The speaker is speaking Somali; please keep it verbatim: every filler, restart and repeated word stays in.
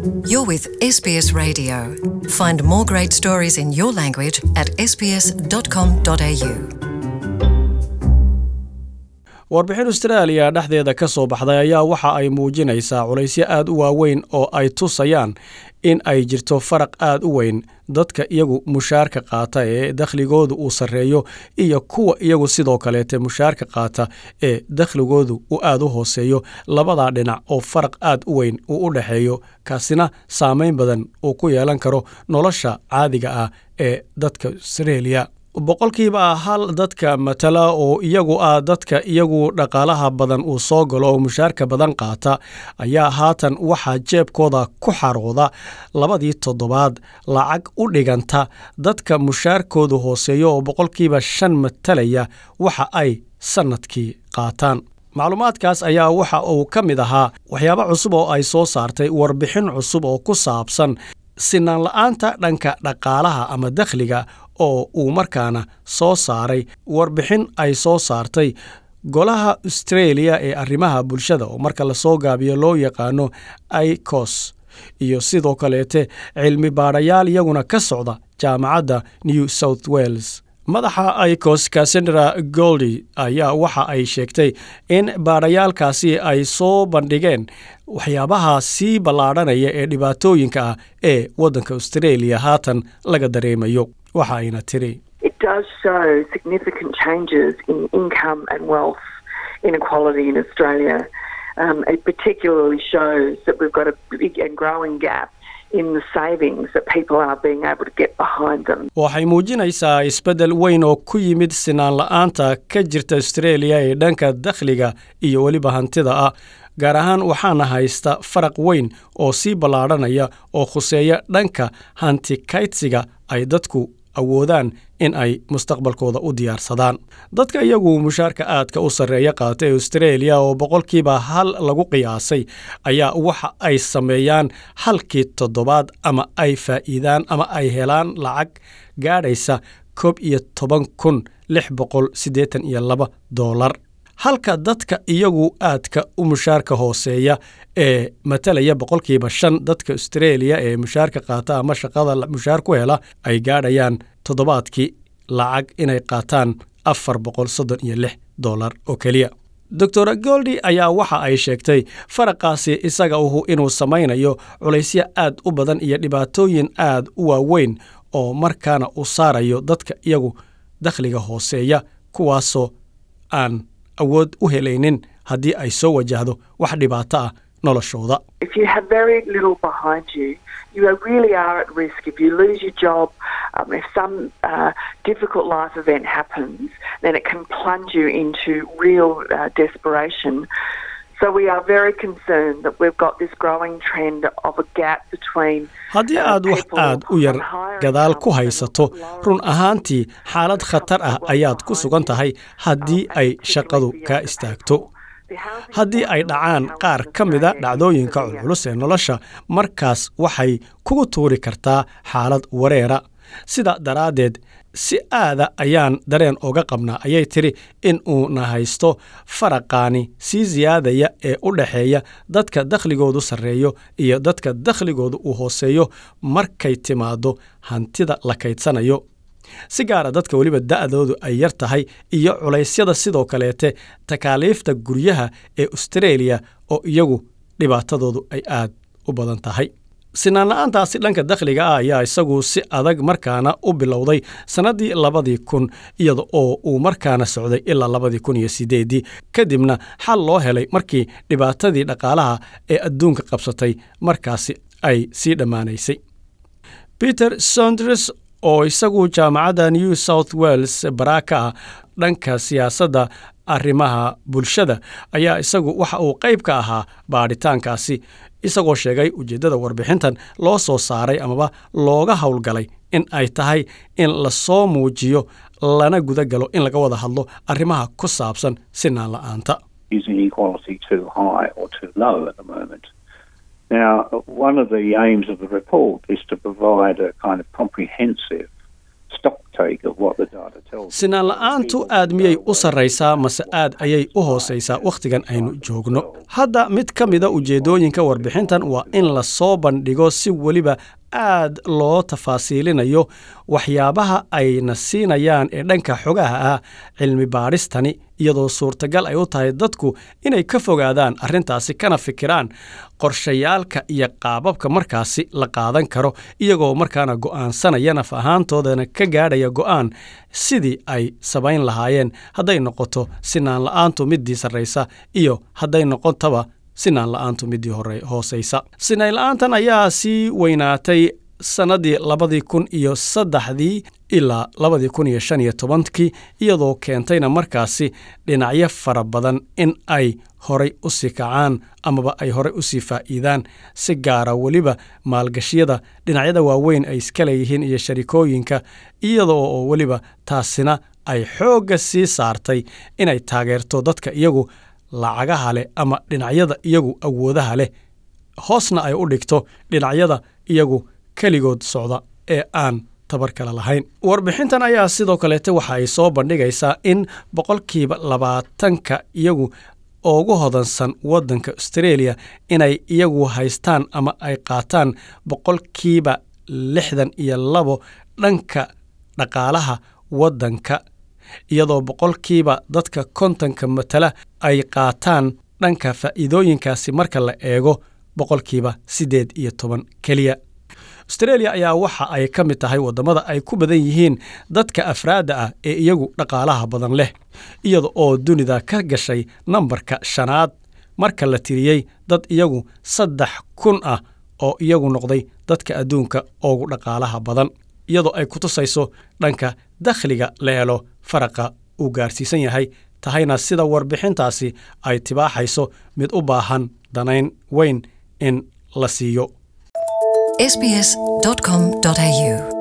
You're with S B S Radio. Find more great stories in your language at s b s dot com dot a u. warbixin Australia dhexdeeda ka soo baxday ayaa waxa ay muujinaysaa culaysyo aad u waaweyn oo ay tusayaan in ay jirto faraq aad u weyn dadka iyagu mushaarka qaata ee dakhligoodu uu sareeyo iyo kuwa iyagu sidoo kale te mushaarka qaata ee dakhligoodu uu aad u hooseeyo labada dhinac oo faraq aad u weyn uu u dhaxeeyo kaasina saameyn badan uu ku yeelan karo nolosha caadiga ah ee dadka Australia. boqolkiiba hal dadka matala oo iyagu ah dadka iyagu dhaqaalaha badan uu soo galo oo mushaarka badan qaata ayaa haatan waxa jeebkooda ku xarooda labadii toddobaad lacag u dhiganta dadka mushaarkoodu hooseeyo oo boqolkiiba shan matalaya waxa ay sanadkii qaataan. macluumaadkaas ayaa waxa uu ka mid ahaa waxyaabo cusub oo ay soo saartay warbixin cusub oo ku saabsan sinaan la'aanta dhanka dhaqaalaha ama dakhliga oo uu markaana soo saaray warbixin ay soo saartay golaha Australia ee arrimaha bulshada oo marka la soo gaabiyo loo yaqaano I C O S iyo sidoo kaleete cilmi baarayaal iyaguna ka socda jaamacadda New South Wales. madaxa I C O S Cassandra Goldie ayaa waxa ay sheegtay in baarayaalkaasi ay soo bandhigeen waxyaabaha sii ballaadhanaya ee dhibaatooyinka ah ee waddanka Australia haatan laga dareemayo. waxa ayna tiri It does show significant changes in income and wealth inequality in Australia. Um, it particularly shows that we've got a big and growing gap in the savings that people are being able to get behind them. waxay muujinaysaa isbedel weyn oo ku yimid sinaan la'aanta ka jirta Australia ee dhanka dakhliga iyo waliba hantida ah. gaar ahaan waxaana haysta faraq weyn oo sii ballaadhanaya oo khuseeya dhanka hanti kaydsiga ay dadku awoodaan in ay mustaqbalkooda u diyaarsadaan. dadka iyagu mushaarka aadka u sareeya qaata ee Australia oo boqolkiiba hal lagu qiyaasay ayaa waxa ay sameeyaan halkii toddobaad ama ay faa'iidaan ama ay helaan lacag gaadhaysa koob iyo toban kun lix boqol siddeetan iyo laba doolar. halka dadka iyagu aadka u mushaarka hooseeya ee matalaya boqolkiiba shan dadka Australia ee mushaarka qaata ama shaqada mushaar ku hela ay gaadhayaan toddobaadkii lacag inay qaataan afar boqol soddon iyo lix doolar oo kaliya. doctor Goldie ayaa waxa ay sheegtay faraqaasi isaga uu inuu samaynayo culaysyo aad u badan iyo dhibaatooyin aad u waaweyn oo markaana u saarayo dadka iyagu dakhliga hooseeya kuwaasoo aan awood u helaynin haddii ay soo wajahdo wax dhibaato ah noloshooda. If you have very little behind you, you really are at risk. If you lose your job, um, if some uh, difficult life event happens, then it can plunge you into real uh, desperation. So we are very concerned that we've got this growing trend of a gap between haddii aad wax aad u yar gadaal ku haysato run ahaantii xaalad khatar ah ayaad ku sugan tahay haddii ay shaqadu ka istaagto. haddii ay dhacaan qaar ka mida dhacdooyinka culculus ee nolosha markaas waxay kugu tuuri kartaa xaalad wareera. sida daraadeed si aada ayaan dareen oga qabnaa ayay tiri in uu na haysto faraqaani sii ziyaadaya ee u dhaxeeya dadka dakhligoodu sareeyo iyo dadka dakhligoodu uu hooseeyo markay timaado hantida la kaydsanayo. si gaara dadka waliba da'doodu ay yar tahay iyo culaysyada sidoo kaleete takaaliifta guryaha ee Australia oo iyagu dhibaatadoodu ay aad u badan tahay. sinaan la'aantaasi dhanka dakhliga ah ayaa isagu si adag markaana u bilowday sanadii labadii kun iyada oo uu markaana socday ilaa labadii kun iyo sideedii kadibna xal loo helay markii dhibaatadii dhaqaalaha ee adduunka qabsatay markaasi ay sii dhammaanaysay. Peter Saunders oo isagu jaamacadda New South Wales baraka dhanka siyaasadda arrimaha bulshada ayaa isagu waxa uu qayb ka ahaa baaritaankaasi isagoo sheegay ujeedada warbixintan loo soo saaray amaba looga howlgalay in ay tahay in la soo muujiyo lana guda galo in laga wada hadlo arrimaha ku saabsan sinaan la'aanta. Is inequality too high or too low at the moment? Now, one of the aims of the report is to provide a kind of comprehensive stocktake of what the data tells. Sinaan la'aantu aad miyay u sarraysaa mase aad ayay u hoosaysaa wakhtigan aynu joogno. Hadda mid ka mida ujeedooyinka warbixintan waa in la soo bandhigo si weliba aad loo tafaasiilinayo waxyaabaha ayna siinayaan ee dhanka xogaha ah cilmi baadhistani, iyadoo suurtagal ay u tahay dadku inay ka fogaadaan arrintaasi kana fikiraan qorshayaalka iyo qaababka markaasi la qaadan karo, iyagoo markaana go'aansanaya naf ahaantoodana ka gaadhaya go'aan sidii ay samayn lahaayeen hadday noqoto sinaan la'aantu middii sarraysa iyo hadday noqotaba sinaan la'aantu middii hore hoosaysa. Sinaan la'aantan ayaa sii weynaatay sanadii labadii kun iyo saddexdii ilaa labadii kun iyo shan iyo tobankii, iyadoo keentayna markaasi dhinacyo fara badan in ay horay u sii kacaan amaba ay horay u sii faa'iidaan, si gaara weliba maalgashiyada dhinacyada waaweyn ay iska leeyihiin iyo sharikooyinka, iyadoo oo weliba taasina ay xoogga sii saartay inay taageerto dadka iyagu lacagaha leh ama dhinacyada iyagu awoodaha leh, hoosna ay u dhigto dhinacyada iyagu keligood socda ee aan tabar kale lahayn. Warbixintan ayaa sidoo kaleete waxa ay soo bandhigaysaa in boqolkiiba labaatanka iyagu ugu hodansan waddanka Australia inay iyagu haystaan ama ay qaataan boqolkiiba lixdan iyo labo dhanka dhaqaalaha waddanka, iyadoo boqolkiiba dadka kontonka matala ay qaataan dhanka faa'iidooyinkaasi marka la eego boqolkiiba siddeed iyo toban keliya. Australia ayaa waxa ay ka mid tahay waddamada ay ku badan yihiin dadka afraadda ah ee iyagu dhaqaalaha badan leh, iyada oo dunida ka gashay nambarka shanaad marka la tiriyey dad iyagu saddex kun ah oo iyagu noqday dadka adduunka ugu dhaqaalaha badan, iyadoo ay ku tusayso dhanka dakhliga la helo faraqa uu gaarsiisan yahay, tahayna sida warbixintaasi ay tibaaxayso mid u baahan danayn weyn in la siiyo. s b s dot com dot a u